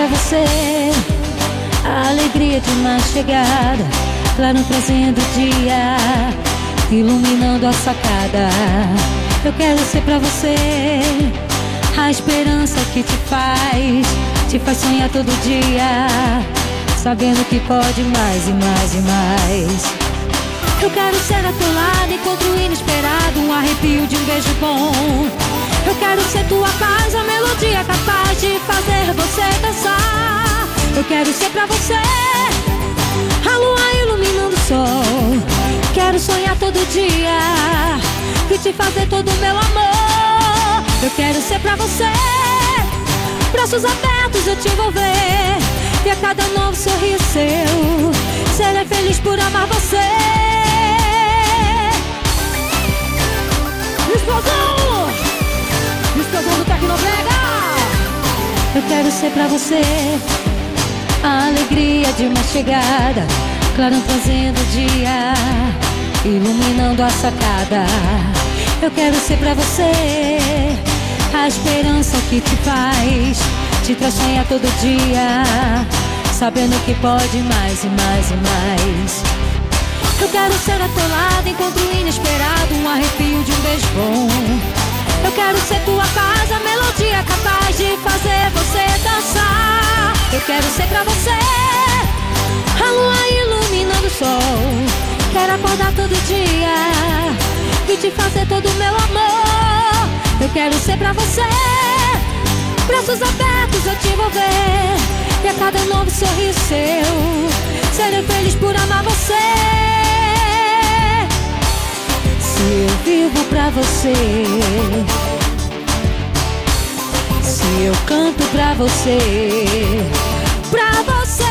pra você a alegria de uma chegada, claro trazendo o dia, iluminando a sacada. Eu quero ser pra você a esperança que te faz sonhar todo dia, sabendo que pode mais e mais e mais. Eu quero ser a teu lado, encontro inesperado, um arrepio de um beijo bom. Eu quero ser tua paz, a melodia capaz de fazer você dançar. Eu quero ser pra você a lua iluminando o sol. Quero sonhar todo dia e te fazer todo o meu amor. Eu quero ser pra você, braços abertos eu te envolver, e a cada novo sorriso seu serei feliz por amar você. Explosão do Tecnobrega. Eu quero ser pra você a alegria de uma chegada, claro trazendo o dia, iluminando a sacada. Eu quero ser pra você a esperança que te traz sonhar todo dia, sabendo que pode mais e mais e mais. Eu quero ser a teu lado, encontro inesperado, um arrepio de um beijo bom. Eu quero ser tua paz, a melodia capaz de fazer você dançar. Eu quero ser pra você a lua iluminando o sol. Quero acordar todo dia e te fazer todo o meu amor. Eu quero ser pra você, braços abertos eu te envolver, e a cada novo sorriso seu serei feliz por amar você. Se eu vivo pra você, se eu canto pra você, pra você.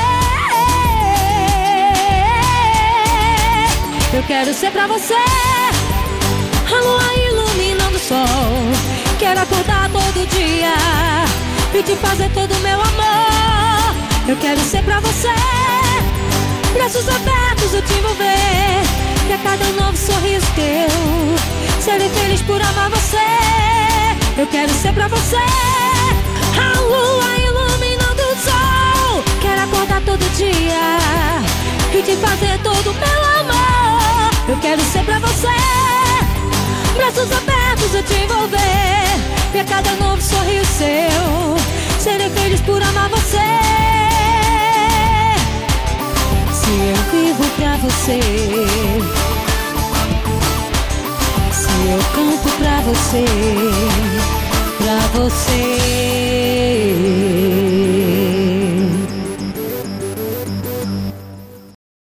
Eu quero ser pra você a lua iluminando o sol. Quero acordar todo dia e te fazer todo o meu amor. Eu quero ser pra você, braços abertos eu te envolver, e a cada novo sorriso teu serei feliz por amar você. Eu quero ser pra você a lua iluminando o sol. Quero acordar todo dia e te fazer todo o meu amor. Eu quero ser pra você, braços abertos eu te envolver, e a cada novo sorriso seu serei feliz por amar você. Se eu vivo pra você, se eu canto pra você, pra você.